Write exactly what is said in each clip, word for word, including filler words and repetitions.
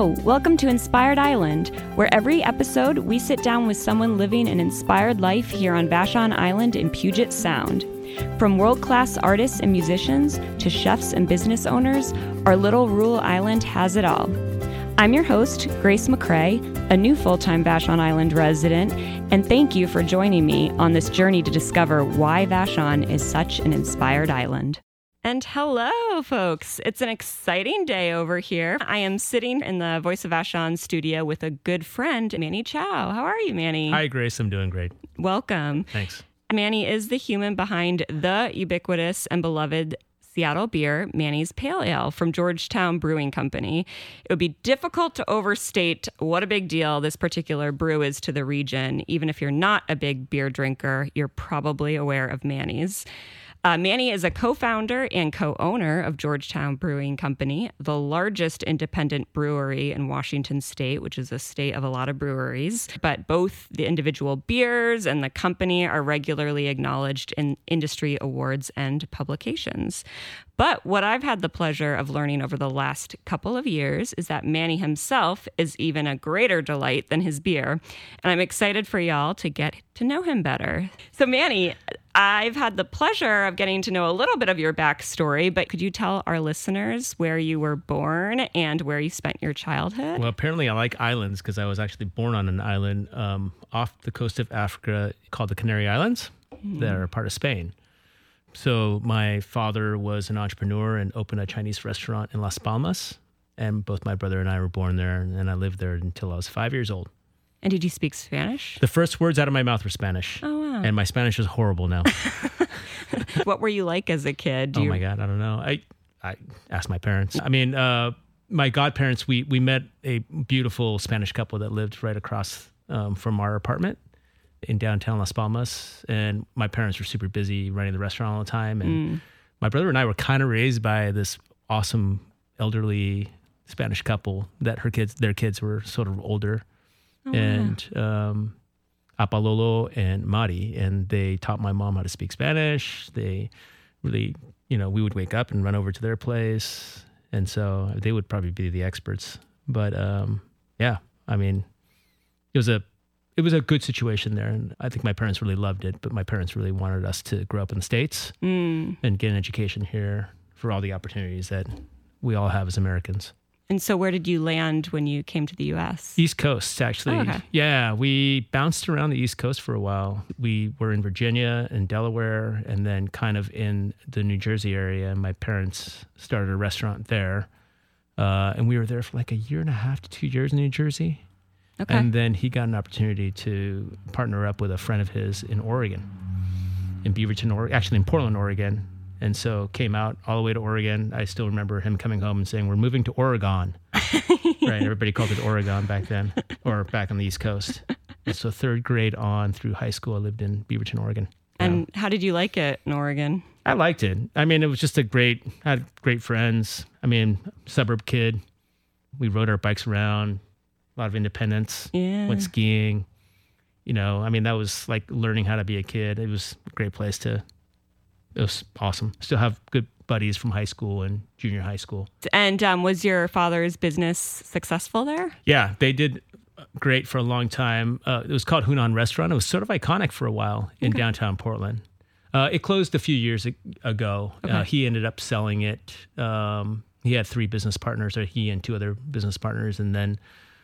Hello, welcome to Inspired Island, where every episode we sit down with someone living an inspired life here on Vashon Island in Puget Sound. From world-class artists and musicians to chefs and business owners, our little rural island has it all. I'm your host, Grace McCrae, a new full-time Vashon Island resident, and thank you for joining me on this journey to discover why Vashon is such an inspired island. And hello, folks. It's an exciting day over here. I am sitting in the Voice of Vashon studio with a good friend, Manny Chow. How are you, Manny? Hi, Grace. I'm doing great. Welcome. Thanks. Manny is the human behind the ubiquitous and beloved Seattle beer, Manny's Pale Ale from Georgetown Brewing Company. It would be difficult to overstate what a big deal this particular brew is to the region. Even if you're not a big beer drinker, you're probably aware of Manny's. Uh, Manny is a co-founder and co-owner of Georgetown Brewing Company, the largest independent brewery in Washington State, which is a state of a lot of breweries. But both the individual beers and the company are regularly acknowledged in industry awards and publications. But what I've had the pleasure of learning over the last couple of years is that Manny himself is even a greater delight than his beer. And I'm excited for y'all to get to know him better. So Manny, I've had the pleasure of getting to know a little bit of your backstory, but could you tell our listeners where you were born and where you spent your childhood? Well, apparently I like islands because I was actually born on an island um, off the coast of Africa called the Canary Islands. Mm. That are part of Spain. So my father was an entrepreneur and opened a Chinese restaurant in Las Palmas. And both my brother and I were born there, and I lived there until I was five years old. And did you speak Spanish? The first words out of my mouth were Spanish. Oh, wow. And my Spanish is horrible now. What were you like as a kid? Do oh, you... my God. I don't know. I, I asked my parents. I mean, uh, my godparents, we, we met a beautiful Spanish couple that lived right across um, from our apartment in downtown Las Palmas. And my parents were super busy running the restaurant all the time. And mm. my brother and I were kind of raised by this awesome elderly Spanish couple that her kids, their kids were sort of older. Oh, and wow. um, Apalolo and Mari, and they taught my mom how to speak Spanish. They really, you know, we would wake up and run over to their place, and so they would probably be the experts. But um, yeah, I mean, it was a it was a good situation there, and I think my parents really loved it. But my parents really wanted us to grow up in the States mm. and get an education here for all the opportunities that we all have as Americans. And so where did you land when you came to the U S? East Coast, actually. Oh, okay. Yeah, we bounced around the East Coast for a while. We were in Virginia and Delaware and then kind of in the New Jersey area. My parents started a restaurant there. Uh, and we were there for like a year and a half to two years in New Jersey. Okay. And then he got an opportunity to partner up with a friend of his in Oregon, in Beaverton, Oregon, actually in Portland, Oregon. And so came out all the way to Oregon. I still remember him coming home and saying, "We're moving to Oregon." Right? Everybody called it Oregon back then, or back on the East Coast. And so third grade on through high school, I lived in Beaverton, Oregon. And yeah. How did you like it in Oregon? I liked it. I mean, it was just a great, I had great friends. I mean, suburb kid. We rode our bikes around, a lot of independence, yeah. went skiing. You know, I mean, that was like learning how to be a kid. It was a great place to It was awesome. Still have good buddies from high school and junior high school. And um, was your father's business successful there? Yeah, they did great for a long time. Uh, it was called Hunan Restaurant. It was sort of iconic for a while in okay. downtown Portland. Uh, it closed a few years ago. Okay. Uh, he ended up selling it. Um, he had three business partners, or he and two other business partners, and then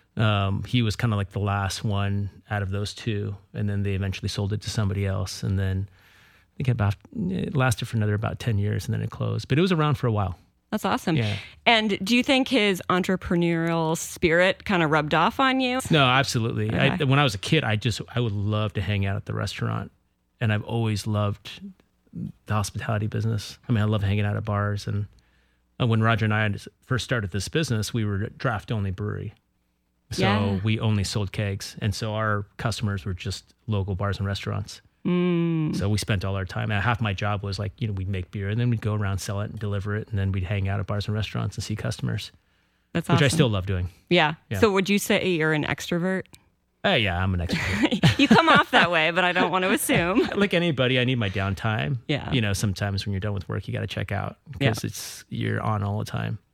um, he was kind of like the last one out of those two. And then they eventually sold it to somebody else, and then I think about, it lasted for another about ten years and then it closed. But it was around for a while. That's awesome. Yeah. And do you think his entrepreneurial spirit kind of rubbed off on you? No, absolutely. Okay. I, when I was a kid, I just, I would love to hang out at the restaurant. And I've always loved the hospitality business. I mean, I love hanging out at bars. And when Roger and I first started this business, we were a draft-only brewery. So yeah. we only sold kegs. And so our customers were just local bars and restaurants. Mm. So we spent all our time. And half my job was like, you know, we'd make beer and then we'd go around, sell it and deliver it. And then we'd hang out at bars and restaurants and see customers. That's awesome. Which I still love doing. Yeah. yeah. So would you say you're an extrovert? Uh, yeah, I'm an extrovert. You come off that way, but I don't want to assume. Like anybody, I need my downtime. Yeah. You know, sometimes when you're done with work, you got to check out because yeah. it's, you're on all the time.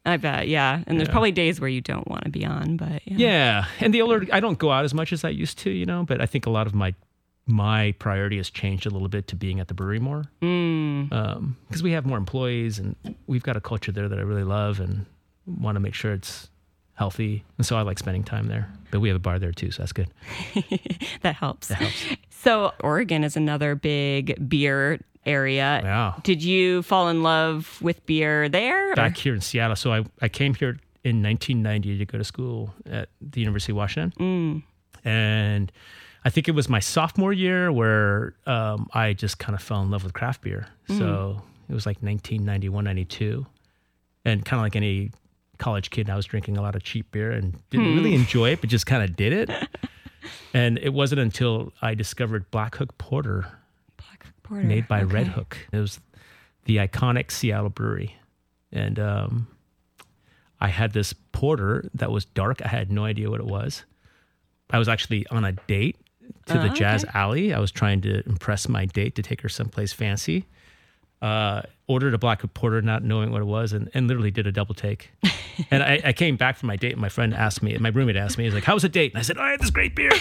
I bet, yeah. And there's Yeah. probably days where you don't want to be on, but yeah. Yeah. And the older, I don't go out as much as I used to, you know, but I think a lot of my my priority has changed a little bit to being at the brewery more. Mm. Um, because we have more employees and we've got a culture there that I really love and want to make sure it's healthy. And so I like spending time there. But we have a bar there too, so that's good. That helps. That helps. So Oregon is another big beer area. Yeah. Did you fall in love with beer there? or- Back here in Seattle. So I, I came here in nineteen ninety to go to school at the University of Washington. Mm. And I think it was my sophomore year where um, I just kind of fell in love with craft beer. Mm. So it was like nineteen ninety-one, ninety-two. And kind of like any college kid, I was drinking a lot of cheap beer and didn't Hmm. really enjoy it, but just kind of did it. And it wasn't until I discovered Black Hook Porter Black Porter. made by Red Okay. Hook. It was the iconic Seattle brewery. And um, I had this porter that was dark. I had no idea what it was. I was actually on a date to the Oh, Jazz okay. Alley. I was trying to impress my date to take her someplace fancy. Uh, ordered a Black Hook Porter, not knowing what it was, and, and literally did a double take. And I, I came back from my date, and my friend asked me, my roommate asked me, he's like, "How was the date?" And I said, "Oh, I had this great beer."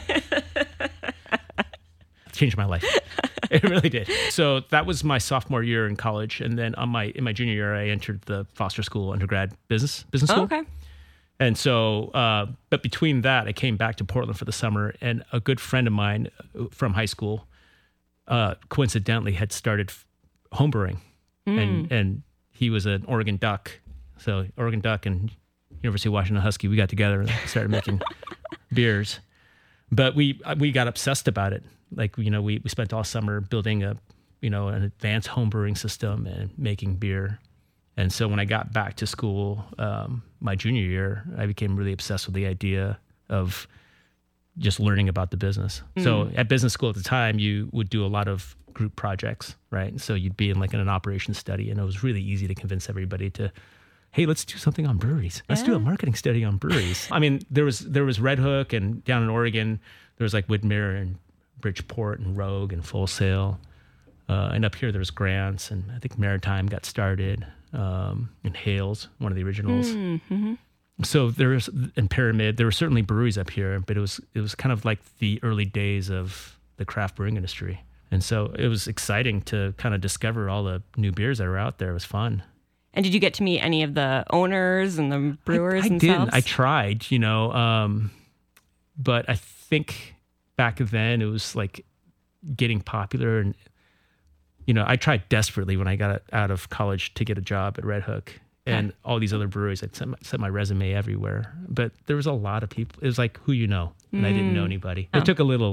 Changed my life. It really did. So that was my sophomore year in college, and then on my in my junior year, I entered the Foster School undergrad business business Oh, school. okay. And so, uh, but between that, I came back to Portland for the summer, and a good friend of mine from high school, uh, coincidentally, had started f- homebrewing, and and he was an Oregon Duck, so Oregon Duck and University of Washington Husky, we got together and started making beers, but we we got obsessed about it. Like, you know, we we spent all summer building a, you know, an advanced homebrewing system and making beer. And so when I got back to school, um, my junior year, I became really obsessed with the idea of just learning about the business. Mm. So at business school at the time, you would do a lot of group projects, right? And so you'd be in like in an operations study, and it was really easy to convince everybody to, hey, let's do something on breweries. Let's do a Yeah. marketing study on breweries. I mean, there was there was Red Hook, and down in Oregon, there was like Widmer and Bridgeport and Rogue and Full Sail. Uh, and up here, there was Grants, and I think Maritime got started, um, and Hales, one of the originals. Mm-hmm. So there was, and Pyramid, there were certainly breweries up here, but it was it was kind of like the early days of the craft brewing industry. And so it was exciting to kind of discover all the new beers that were out there. It was fun. And did you get to meet any of the owners and the brewers I, I themselves? didn't. I tried, you know, um, but I think back then it was like getting popular, and you know, I tried desperately when I got out of college to get a job at Red Hook and all these other breweries. I sent my, sent my resume everywhere, but there was a lot of people. It was like who you know, and I didn't know anybody. Oh. It took a little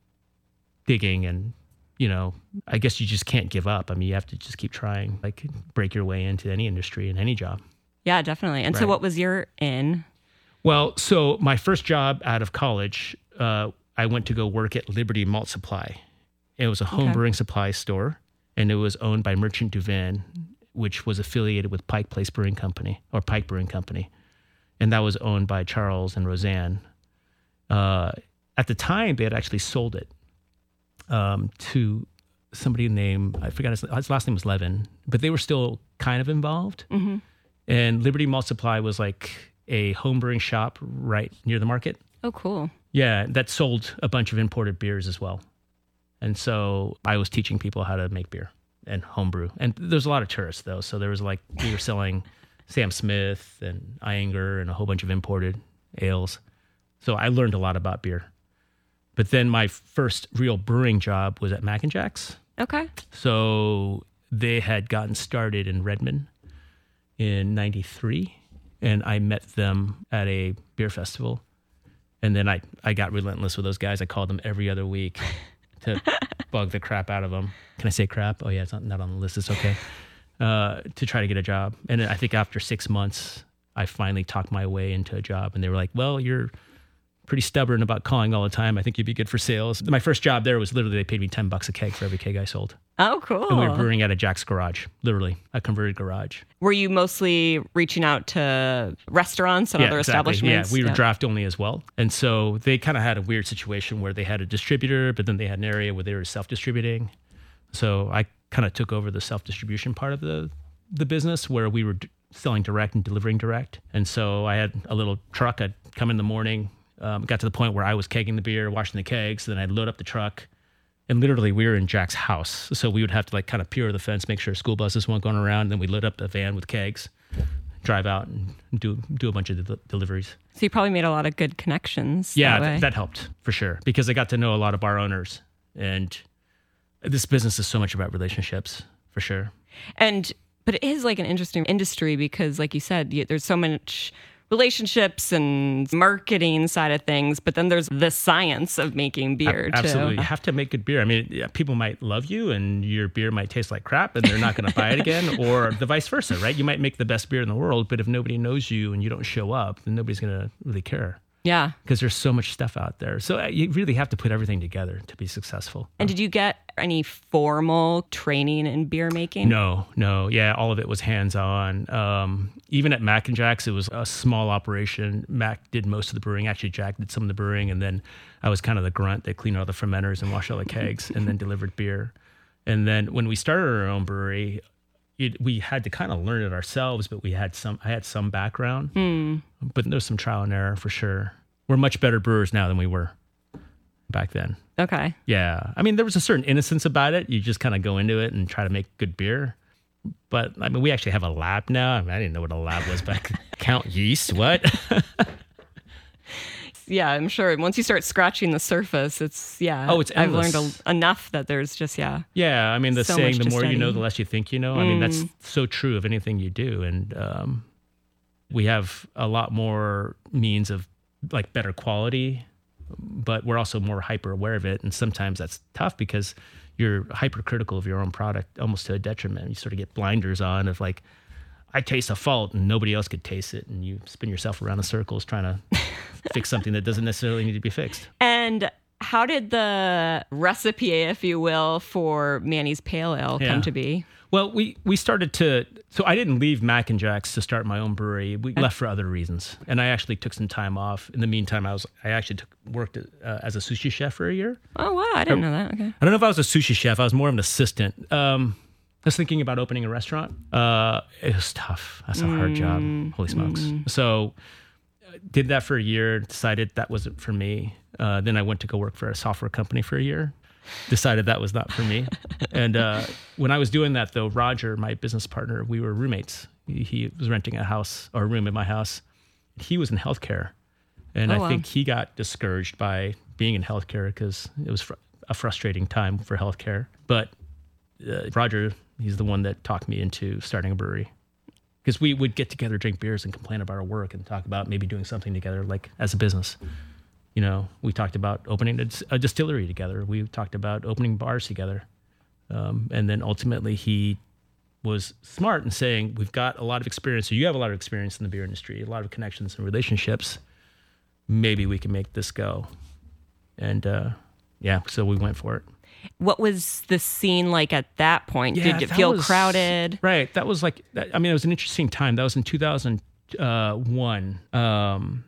digging, and you know, I guess you just can't give up. I mean, you have to just keep trying, like break your way into any industry and any job. Yeah, definitely. And so Right. what was your in? Well, so my first job out of college, uh, I went to go work at Liberty Malt Supply. It was a home Okay. brewing supply store, and it was owned by Merchant Duvin, which was affiliated with Pike Place Brewing Company, or Pike Brewing Company. And that was owned by Charles and Roseanne. Uh, at the time, they had actually sold it um, to somebody named, I forgot his, his last name was Levin, but they were still kind of involved. Mm-hmm. And Liberty Malt Supply was like a home brewing shop right near the market. Oh, cool. Yeah, that sold a bunch of imported beers as well. And so I was teaching people how to make beer and homebrew. And there's a lot of tourists though. So there was like, we were selling Sam Smith and Iyengar and a whole bunch of imported ales. So I learned a lot about beer. But then my first real brewing job was at Mac and Jack's. Okay. So they had gotten started in Redmond in ninety-three, and I met them at a beer festival. And then I, I got relentless with those guys. I called them every other week to bug the crap out of them. Can I say crap? Oh, yeah, it's not, not on the list. It's okay. Uh, to try to get a job. And I think after six months, I finally talked my way into a job. And they were like, well, you're pretty stubborn about calling all the time. I think you'd be good for sales. My first job there was literally they paid me ten bucks a keg for every keg I sold. Oh, cool. And we were brewing at a Jack's garage, literally a converted garage. Were you mostly reaching out to restaurants and other exactly. establishments? Yeah, we were Yeah. draft only as well. And so they kind of had a weird situation where they had a distributor, but then they had an area where they were self-distributing. So I kind of took over the self-distribution part of the, the business where we were d- selling direct and delivering direct. And so I had a little truck. I'd come in the morning, um, got to the point where I was kegging the beer, washing the kegs. Then I'd load up the truck. And literally, we were in Jack's house. So we would have to like kind of peer the fence, make sure school buses weren't going around. Then we'd load up the van with kegs, drive out and do do a bunch of de- deliveries. So you probably made a lot of good connections. Yeah, that, th- that helped for sure because I got to know a lot of bar owners. And this business is so much about relationships, for sure. And but it is like an interesting industry because, like you said, you, there's so much relationships and marketing side of things, but then there's the science of making beer A- absolutely. too. You have to make good beer. I mean, yeah, people might love you and your beer might taste like crap and they're not going to buy it again, or the vice versa, right? You might make the best beer in the world, but if nobody knows you and you don't show up, then nobody's going to really care. Yeah. Because there's so much stuff out there. So uh, you really have to put everything together to be successful. And did you get any formal training in beer making? No, no. Yeah, all of it was hands-on. Um, even at Mac and Jack's, it was a small operation. Mac did most of the brewing. Actually, Jack did some of the brewing. And then I was kind of the grunt that cleaned all the fermenters and washed all the kegs and then delivered beer. And then when we started our own brewery, it, we had to kind of learn it ourselves, but we had some, I had some background. Mm. But there's some trial and error for sure. We're much better brewers now than we were back then. Okay. Yeah. I mean, there was a certain innocence about it. You just kind of go into it and try to make good beer. But I mean, we actually have a lab now. I mean, I didn't know what a lab was back. Count yeast? What? Yeah, I'm sure. Once you start scratching the surface, it's, yeah. Oh, it's endless. I've learned a, enough that there's just, yeah. Yeah. I mean, the so saying, much the to more you know, study. the less you think you know. I mean, that's so true of anything you do. And um, we have a lot more means of like better quality, but we're also more hyper aware of it. And sometimes that's tough because you're hypercritical of your own product, almost to a detriment. You sort of get blinders on of like, I taste a fault and nobody else could taste it. And you spin yourself around in circles trying to fix something that doesn't necessarily need to be fixed. And how did the recipe, if you will, for Manny's Pale Ale Yeah. come to be? Well, we, we started to, so I didn't leave Mac and Jack's to start my own brewery. We left for other reasons. And I actually took some time off. In the meantime, I was, I actually took, worked uh, as a sushi chef for a year. Oh, wow. I didn't know that. Okay. I don't know if I was a sushi chef. I was more of an assistant. Um, I was thinking about opening a restaurant. Uh, it was tough. That's a hard job. Holy smokes. So uh, did that for a year, decided that wasn't for me. Uh, then I went to go work for a software company for a year. Decided that was not for me. And uh, when I was doing that, though, Roger, my business partner, we were roommates. He, he was renting a house or a room in my house. He was in healthcare. And Oh, I wow. think he got discouraged by being in healthcare because it was fr- a frustrating time for healthcare. But uh, Roger, he's the one that talked me into starting a brewery. Because we would get together, drink beers, and complain about our work and talk about maybe doing something together, like as a business. You know, we talked about opening a, a distillery together. We talked about opening bars together. Um, and then ultimately he was smart in saying, we've got a lot of experience. So you have a lot of experience in the beer industry, a lot of connections and relationships. Maybe we can make this go. And uh, yeah, so we went for it. What was the scene like at that point? Yeah, Did it that feel was- crowded? Right. That was like, that, I mean, it was an interesting time. That was in two thousand one. Um,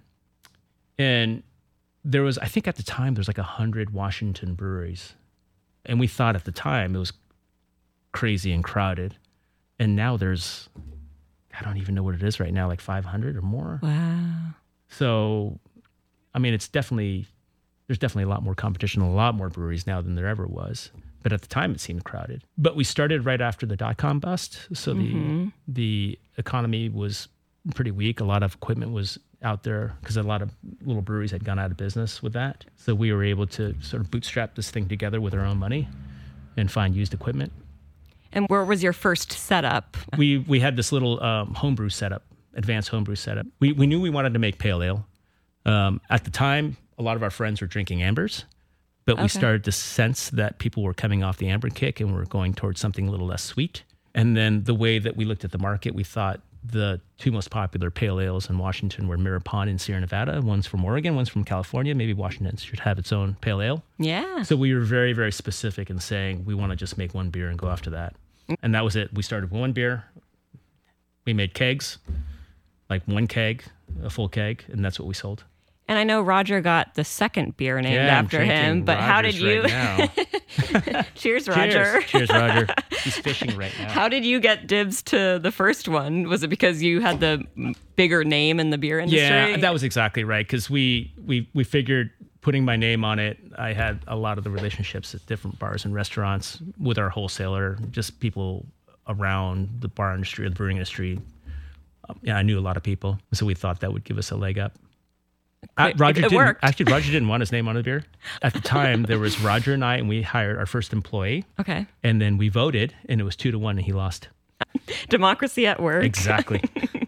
and there was, I think at the time, there was like a hundred Washington breweries. And we thought at the time it was crazy and crowded. And now there's, I don't even know what it is right now, like five hundred or more. Wow. So, I mean, it's definitely, there's definitely a lot more competition, a lot more breweries now than there ever was. But at the time, it seemed crowded. But we started right after the dot-com bust. So Mm-hmm. the the economy was pretty weak. A lot of equipment was out there because a lot of little breweries had gone out of business with that. So we were able to sort of bootstrap this thing together with our own money and find used equipment. And where was your first setup? We we had this little um, homebrew setup, advanced homebrew setup. We we knew we wanted to make pale ale. Um, at the time, a lot of our friends were drinking ambers, but we Okay. started to sense that people were coming off the amber kick and were going towards something a little less sweet. And then the way that we looked at the market, we thought the two most popular pale ales in Washington were Mirror Pond and Sierra Nevada. One's from Oregon, one's from California. Maybe Washington should have its own pale ale. Yeah. So we were very, very specific in saying we want to just make one beer and go after that. And that was it. We started with one beer. We made kegs, like one keg, a full keg, and that's what we sold. And I know Roger got the second beer named Yeah, I'm after him, drinking but how did Rogers you? right now. Cheers, Roger. Cheers. Cheers, Roger. He's fishing right now. How did you get dibs to the first one? Was it because you had the bigger name in the beer industry? Yeah, that was exactly right. Because we, we, we figured putting my name on it, I had a lot of the relationships at different bars and restaurants with our wholesaler, just people around the bar industry or the brewing industry. Um, yeah, I knew a lot of people. So we thought that would give us a leg up. Uh, Roger it didn't, worked. Actually, Roger didn't want his name on the beer. At the time, there was Roger and I, and we hired our first employee. Okay. And then we voted, and it was two to one, and he lost. Democracy at work. Exactly.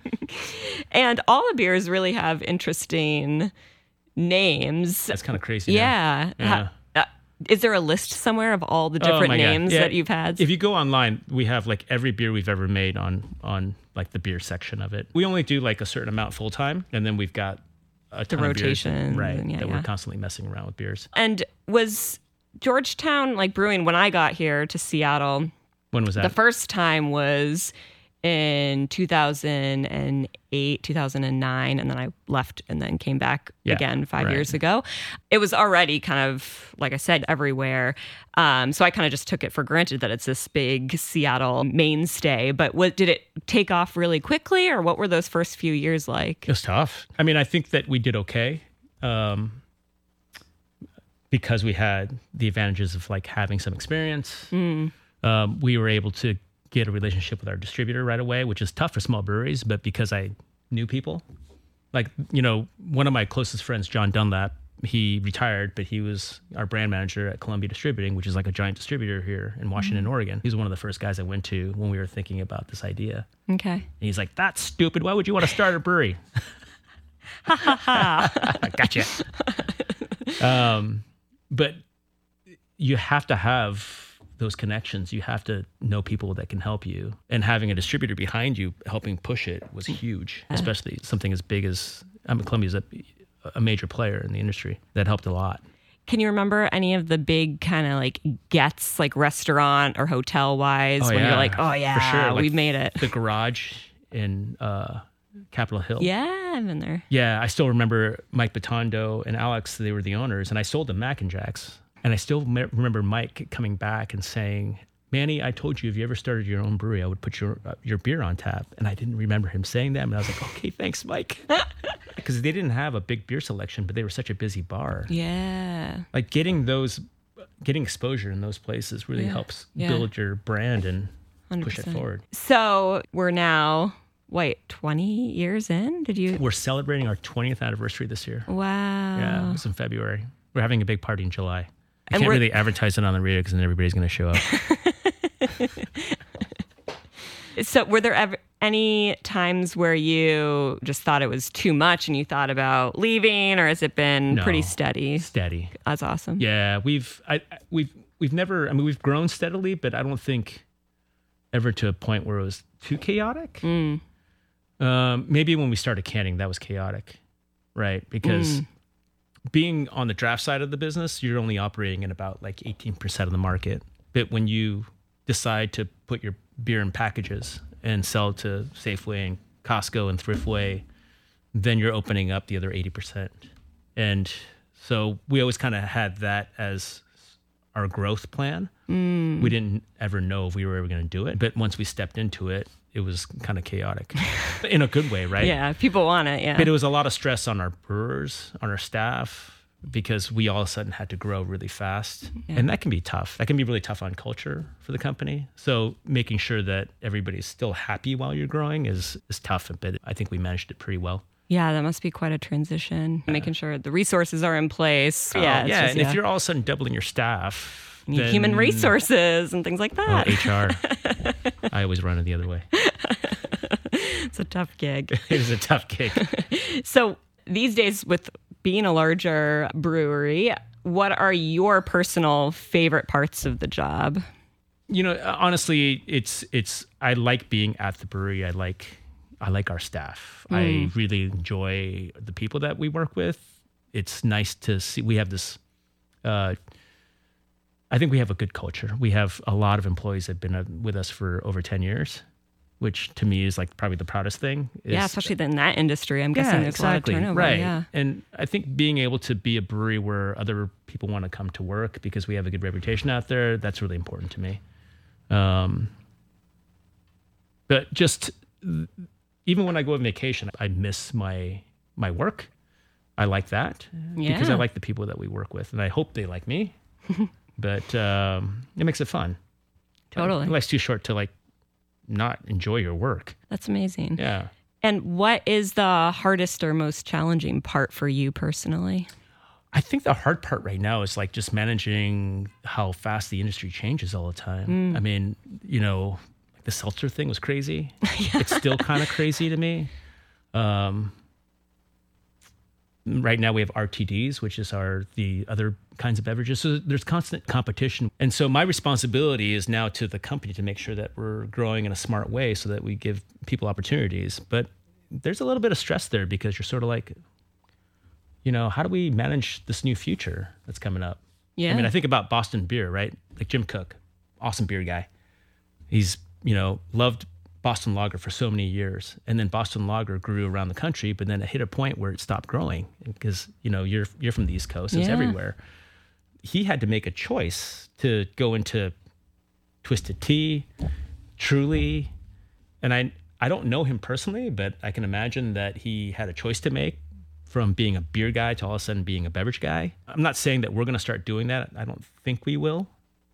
And all the beers really have interesting names. That's kind of crazy. now. Yeah. Yeah. Ha- uh, is there a list somewhere of all the Oh different my God. names Yeah. that you've had? If you go online, we have like every beer we've ever made on on like the beer section of it. We only do like a certain amount full time, and then we've got a ton The of beers, rotation, right? yeah, that yeah. we're constantly messing around with beers. And was Georgetown like brewing when I got here to Seattle? When was that? The first time was in two thousand eight, two thousand nine, and then I left and then came back Yeah, again five right. years ago. It was already kind of, like I said, everywhere. Um, so I kind of just took it for granted that it's this big Seattle mainstay. But what did it take off really quickly, or what were those first few years like? It was tough. I mean, I think that we did okay um, because we had the advantages of like having some experience. Mm. Um, we were able to get a relationship with our distributor right away, which is tough for small breweries, but because I knew people, like, you know, one of my closest friends, John Dunlap, he retired, but he was our brand manager at Columbia Distributing, which is like a giant distributor here in Washington, mm-hmm. Oregon. He was one of the first guys I went to when we were thinking about this idea. Okay. And he's like, that's stupid. Why would you want to start a brewery? Ha ha ha. Gotcha. um, but you have to have those connections. You have to know people that can help you, and having a distributor behind you helping push it was huge, especially something as big as, I mean, Columbia's a, a major player in the industry. That helped a lot. Can you remember any of the big kind of like gets, like restaurant or hotel wise, Oh, when yeah. you're like, oh yeah, For sure. Like we've made it? The Garage in uh, Capitol Hill. Yeah, I've been there. Yeah, I still remember Mike Batondo and Alex. They were the owners, and I sold them Mac and Jacks. And I still me- remember Mike coming back and saying, Manny, I told you if you ever started your own brewery, I would put your uh, your beer on tap. And I didn't remember him saying that. And I was like, okay, thanks, Mike. Because they didn't have a big beer selection, but they were such a busy bar. Yeah. Like getting those, getting exposure in those places really Yeah. helps Yeah. build your brand and one hundred push percent. it forward. So we're now, wait, twenty years in? Did you? We're celebrating our twentieth anniversary this year. Wow. Yeah, it's in February. We're having a big party in July. I And can't we're- really advertise it on the radio because then everybody's going to show up. So were there ever any times where you just thought it was too much and you thought about leaving, or has it been No. pretty steady? Steady. That's awesome. Yeah, we've I, I- we've we've never. I mean, we've grown steadily, but I don't think ever to a point where it was too chaotic. Mm. Um, maybe when we started canning, that was chaotic, right? Because Mm. being on the draft side of the business, you're only operating in about like eighteen percent of the market. But when you decide to put your beer in packages and sell to Safeway and Costco and Thriftway, then you're opening up the other eighty percent. And so we always kind of had that as our growth plan. Mm. We didn't ever know if we were ever going to do it. But once we stepped into it, it was kind of chaotic in a good way, right? Yeah, people want it. Yeah. But it was a lot of stress on our brewers, on our staff, because we all of a sudden had to grow really fast. Yeah. And that can be tough. That can be really tough on culture for the company. So making sure that everybody's still happy while you're growing is, is tough, but I think we managed it pretty well. Yeah, that must be quite a transition. Making sure the resources are in place. Oh, yeah, it's yeah. just- and yeah. if you're all of a sudden doubling your staff, You need then- human resources and things like Oh, that. H R. I always run it the other way. It's a tough gig. It is a tough gig. So these days, with being a larger brewery, what are your personal favorite parts of the job? You know, honestly, it's it's. I like being at the brewery. I like I like our staff. Mm. I really enjoy the people that we work with. It's nice to see. We have this. Uh, I think we have a good culture. We have a lot of employees that have been uh, with us for over ten years, which to me is like probably the proudest thing. Is, yeah, especially in that industry. I'm guessing yeah, there's exactly. a lot of turnover. Right. Yeah. And I think being able to be a brewery where other people want to come to work because we have a good reputation out there, that's really important to me. Um, but just even when I go on vacation, I miss my my work. I like that Yeah. because I like the people that we work with, and I hope they like me. But um, it makes it fun. Totally. Life's too short to like not enjoy your work. That's amazing. Yeah. And what is the hardest or most challenging part for you personally? I think the hard part right now is like just managing how fast the industry changes all the time. Mm. I mean, you know, like the seltzer thing was crazy. Yeah. It's still kind of crazy to me. Um, right now we have R T Ds, which is our the other kinds of beverages. So there's constant competition. And so my responsibility is now to the company to make sure that we're growing in a smart way so that we give people opportunities. But there's a little bit of stress there because you're sort of like, you know, how do we manage this new future that's coming up? Yeah. I mean, I think about Boston beer, right? Like Jim Koch, awesome beer guy. He's, you know, loved Boston Lager for so many years. And then Boston Lager grew around the country, but then it hit a point where it stopped growing because, you know, you're you're from the East Coast, it's Yeah. everywhere. He had to make a choice to go into Twisted Tea, Truly, and I I don't know him personally, but I can imagine that he had a choice to make from being a beer guy to all of a sudden being a beverage guy. I'm not saying that we're going to start doing that. I don't think we will.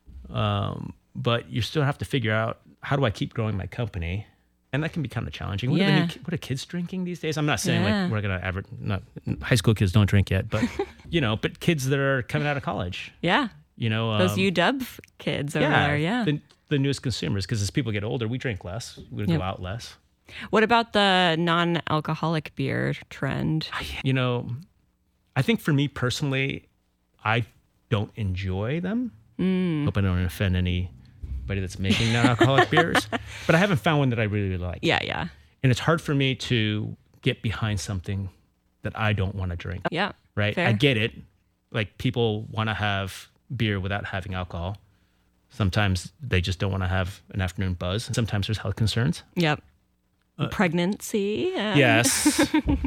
Um, but you still have to figure out, how do I keep growing my company? And that can be kind of challenging. What, Yeah. are, the new, ki- what are kids drinking these days? I'm not saying Yeah. like we're going to ever, not, high school kids don't drink yet, but you know, but kids that are coming out of college, Yeah. you know. Those um, U W kids over there. Yeah. The, the newest consumers, because as people get older, we drink less, we Yep. go out less. What about the non-alcoholic beer trend? You know, I think for me personally, I don't enjoy them. Mm. Hope I don't offend anybody that's making non-alcoholic beers, but I haven't found one that I really, really like. Yeah, yeah. And it's hard for me to get behind something that I don't want to drink. Yeah. Right? Fair. I get it. Like people want to have beer without having alcohol. Sometimes they just don't want to have an afternoon buzz. Sometimes there's health concerns. Yep. Uh, Pregnancy. um, Yes.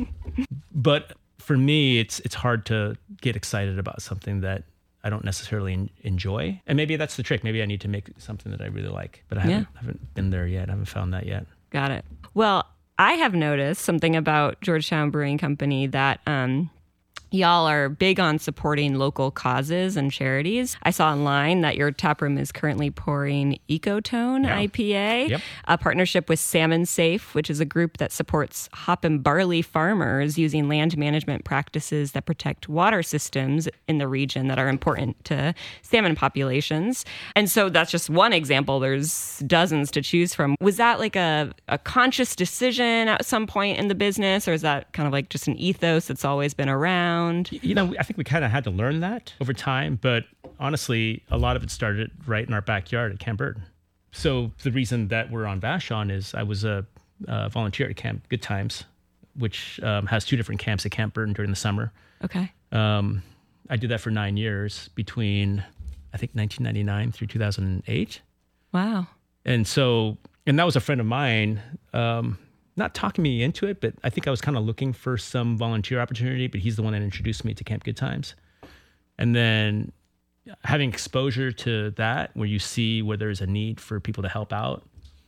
But for me, it's it's hard to get excited about something that I don't necessarily en- enjoy. And maybe that's the trick. Maybe I need to make something that I really like. But I haven't, Yeah. haven't been there yet. I haven't found that yet. Got it. Well, I have noticed something about Georgetown Brewing Company that um, y'all are big on supporting local causes and charities. I saw online that your taproom is currently pouring Ecotone Yeah. I P A, Yep. a partnership with Salmon Safe, which is a group that supports hop and barley farmers using land management practices that protect water systems in the region that are important to salmon populations. And so that's just one example. There's dozens to choose from. Was that like a, a conscious decision at some point in the business, or is that kind of like just an ethos that's always been around? You know, I think we kind of had to learn that over time. But honestly, a lot of it started right in our backyard at Camp Burton. So the reason that we're on Vashon is I was a, a volunteer at Camp Good Times, which um, has two different camps at Camp Burton during the summer. Okay. Um, I did that for nine years between, I think, nineteen ninety-nine through two thousand eight. Wow. And so, and that was a friend of mine, um, not talking me into it, but I think I was kind of looking for some volunteer opportunity, but he's the one that introduced me to Camp Good Times. And then having exposure to that, where you see where there's a need for people to help out,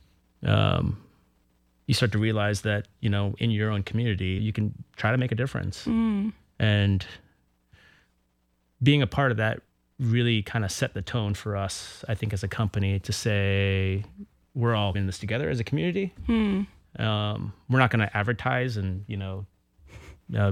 um, you start to realize that, you know, in your own community, you can try to make a difference. Mm. And being a part of that really kind of set the tone for us, I think, as a company to say, we're all in this together as a community. Hmm. Um, we're not going to advertise and, you know, uh,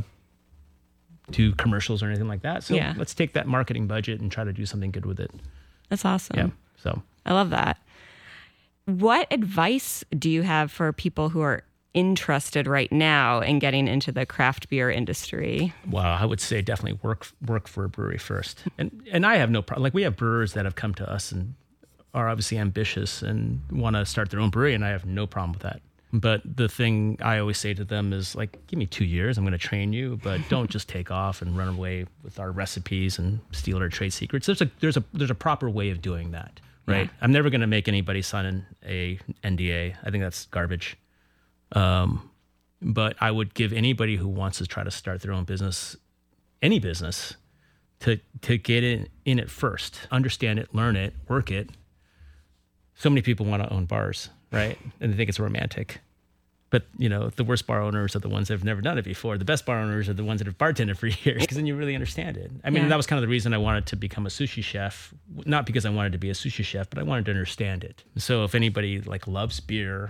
do commercials or anything like that. So Yeah. let's take that marketing budget and try to do something good with it. That's awesome. Yeah. So I love that. What advice do you have for people who are interested right now in getting into the craft beer industry? Well, I would say definitely work work for a brewery first. And and I have no problem. Like we have brewers that have come to us and are obviously ambitious and want to start their own brewery, and I have no problem with that. But the thing I always say to them is like, give me two years, I'm going to train you, but don't just take off and run away with our recipes and steal our trade secrets. There's a there's a there's a proper way of doing that. right? Yeah. I'm never going to make anybody sign an a N D A. I think that's garbage. Um, but I would give anybody who wants to try to start their own business, any business, to to get in, in it first, understand it, learn it, work it. So many people want to own bars, right? And they think it's romantic. But, you know, the worst bar owners are the ones that have never done it before. The best bar owners are the ones that have bartended for years, because then you really understand it. I mean, Yeah. that was kind of the reason I wanted to become a sushi chef. Not because I wanted to be a sushi chef, but I wanted to understand it. So if anybody like loves beer,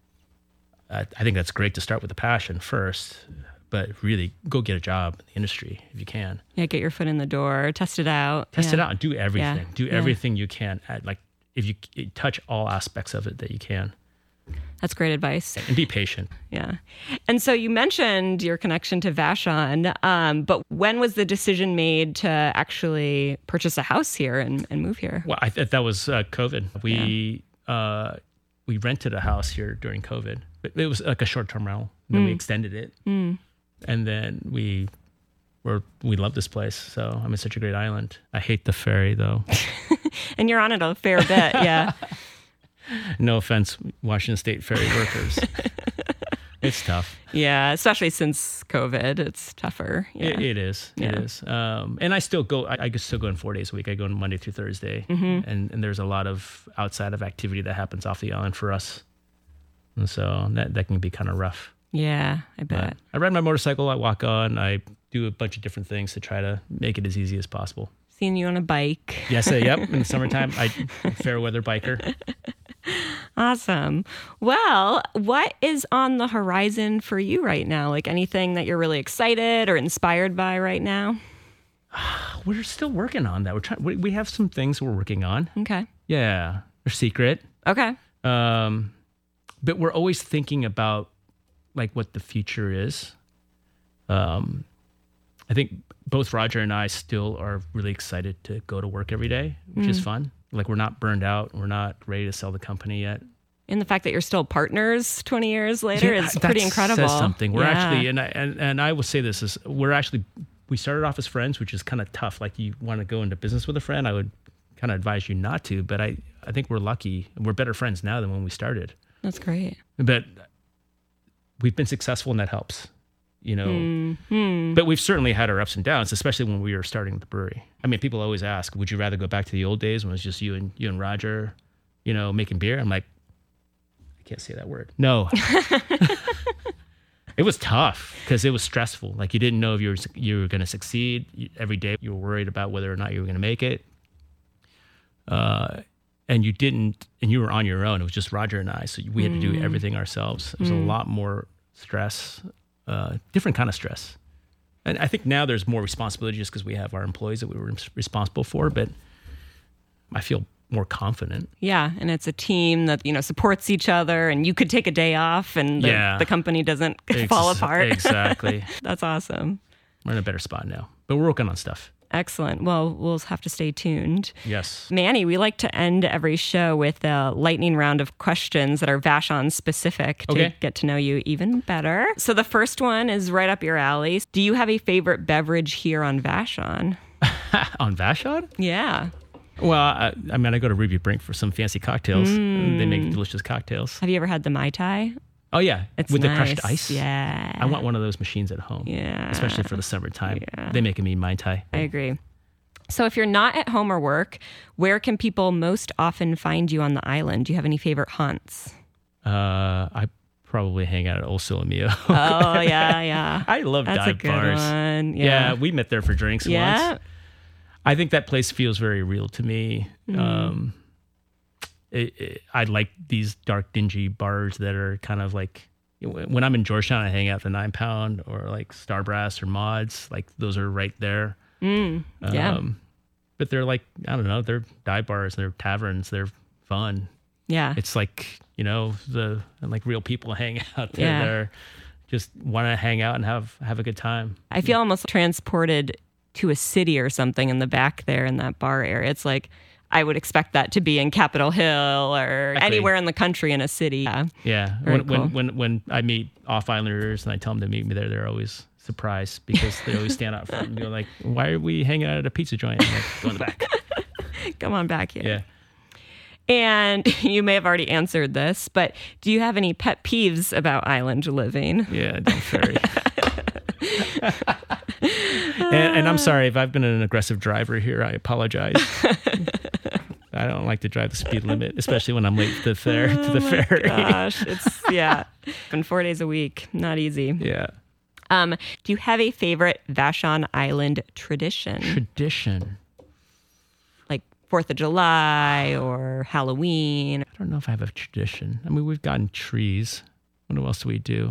uh, I think that's great to start with a passion first, but really go get a job in the industry if you can. Yeah, get your foot in the door, test it out. Test yeah. it out and do everything. Yeah. Do Yeah. everything you can. At, like if you touch all aspects of it that you can. That's great advice. And be patient. Yeah. And so you mentioned your connection to Vashon, um, but when was the decision made to actually purchase a house here and, and move here? Well, I thought that was uh, COVID. We uh, we rented a house here during COVID. But it was like a short-term rental. Then Mm. we extended it, Mm. and then we were we love this place. So I'm in such a great island. I hate the ferry though. And you're on it a fair bit, yeah. No offense, Washington State ferry workers. It's tough. Yeah, especially since COVID, it's tougher. Yeah. It, it is. It Yeah. is. Um, and I still go. I, I still go in four days a week. I go in Monday through Thursday, Mm-hmm. and and there's a lot of outside of activity that happens off the island for us, and so that that can be kind of rough. Yeah, I bet. But I ride my motorcycle. I walk on. I do a bunch of different things to try to make it as easy as possible. Seeing you on a bike. Yes. uh, yep. In the summertime, I fair weather biker. Awesome. Well, what is on the horizon for you right now? Like anything that you're really excited or inspired by right now? We're still working on that. We're trying. We, we have some things we're working on. Okay. Yeah, they're secret. Okay. Um, but we're always thinking about like what the future is. Um, I think both Roger and I still are really excited to go to work every day, which is fun. Like we're not burned out. We're not ready to sell the company yet. And the fact that you're still partners twenty years later Yeah, is that pretty incredible. Says something. We're Yeah. actually, and I, and, and I will say this is we're actually, we started off as friends, which is kind of tough. Like you want to go into business with a friend, I would kind of advise you not to, but I, I think we're lucky. We're better friends now than when we started. That's great. But we've been successful and that helps, you know. Mm-hmm. But we've certainly had our ups and downs, especially when we were starting the brewery. I mean, people always ask, would you rather go back to the old days when it was just you and you and Roger, you know, making beer? I'm like, I can't say that word. No. It was tough because it was stressful. Like you didn't know if you were you were going to succeed. You, every day you were worried about whether or not you were going to make it. Uh, and you didn't, and you were on your own. It was just Roger and I, so we had to do everything ourselves. It was Mm. a lot more stress, uh, different kind of stress. And I think now there's more responsibility just because we have our employees that we were responsible for. But I feel more confident. Yeah, and it's a team that, you know, supports each other, and you could take a day off and the, Yeah. the company doesn't Ex- fall apart. Exactly. That's awesome. We're in a better spot now, but we're working on stuff. Excellent. Well, we'll have to stay tuned. Yes. Manny, we like to end every show with a lightning round of questions that are Vashon specific to Okay. get to know you even better. So the first one is right up your alley. Do you have a favorite beverage here on Vashon? On Vashon? Yeah. Well, I, I mean, I go to Ruby Brink for some fancy cocktails. Mm. They make delicious cocktails. Have you ever had the Mai Tai? Oh, yeah. It's With nice. the crushed ice. Yeah. I want one of those machines at home. Yeah. Especially for the summertime. Yeah. They make me Mai Tai. I agree. So if you're not at home or work, where can people most often find you on the island? Do you have any favorite haunts? Uh, I probably hang out at Old Solomio. Oh, yeah, yeah. I love That's a dive good bars. one. Yeah. Yeah. we met there for drinks Yeah. once. I think that place feels very real to me. Mm. Um, it, it, I like these dark, dingy bars that are kind of like, when I'm in Georgetown, I hang out at the Nine Pound or like Starbrass or Mods. Like those are right there. Mm, yeah. Um, but they're like, I don't know, they're dive bars, they're taverns, they're fun. Yeah. It's like, you know, the like real people hang out there. Yeah. They're just want to hang out and have have a good time. I feel almost transported to a city or something in the back there in that bar area. It's like I would expect that to be in Capitol Hill or Exactly. anywhere in the country in a city. Yeah. Yeah. Very When, cool. when when when I meet off islanders and I tell them to meet me there, they're always surprised because they always stand out front and go like, "Why are we hanging out at a pizza joint?" I'm like, go in the back. Come on back here. Yeah. And you may have already answered this, but do you have any pet peeves about island living? Yeah, don't ferry. and, and I'm sorry if I've been an aggressive driver here. I apologize. I don't like to drive the speed limit, especially when I'm late to the fair. To the Oh ferry. gosh, it's yeah, been four days a week, not easy. Yeah. Um, do you have a favorite Vashon Island tradition, Tradition. like Fourth of July or Halloween? I don't know if I have a tradition. I mean, we've gotten trees. What else do we do?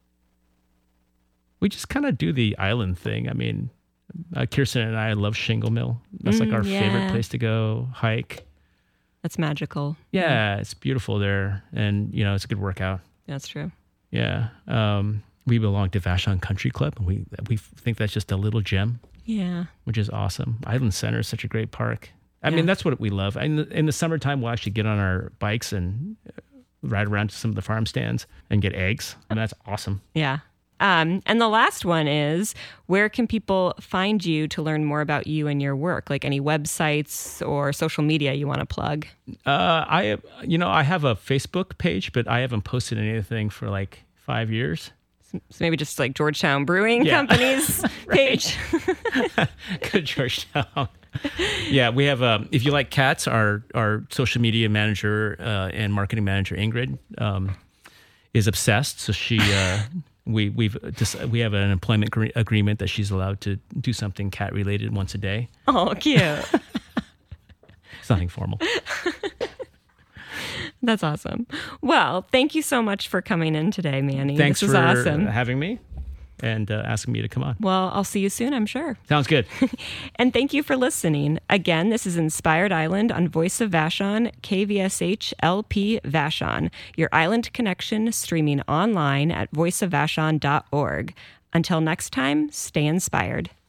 We just kind of do the island thing. I mean, uh, Kirsten and I love Shingle Mill. That's like Mm, our yeah. favorite place to go hike. That's magical. Yeah, it's beautiful there, and you know, it's a good workout. That's true. Yeah, um, we belong to Vashon Country Club, and we we think that's just a little gem, Yeah. which is awesome. Island Center is such a great park. I Yeah. mean, that's what we love. In the, in the summertime, we'll actually get on our bikes and uh, ride around to some of the farm stands and get eggs, and that's awesome. Yeah. Um, and the last one is, where can people find you to learn more about you and your work? Like any websites or social media you want to plug? Uh, I, you know, I have a Facebook page, but I haven't posted anything for like five years. So maybe just like Georgetown Brewing Yeah. Company's page. Good Georgetown. Yeah, we have. Um, if you like cats, our our social media manager uh, and marketing manager Ingrid um, is obsessed. So she, uh, we we've just we have an employment gre- agreement that she's allowed to do something cat related once a day. Oh, cute. It's nothing formal. That's awesome. Well, thank you so much for coming in today, Manny. Thanks this was for awesome. having me and uh, asking me to come on. Well, I'll see you soon, I'm sure. Sounds good. And thank you for listening. Again, this is Inspired Island on Voice of Vashon, K V S H L P Vashon, your island connection streaming online at voice of vashon dot org. Until next time, stay inspired.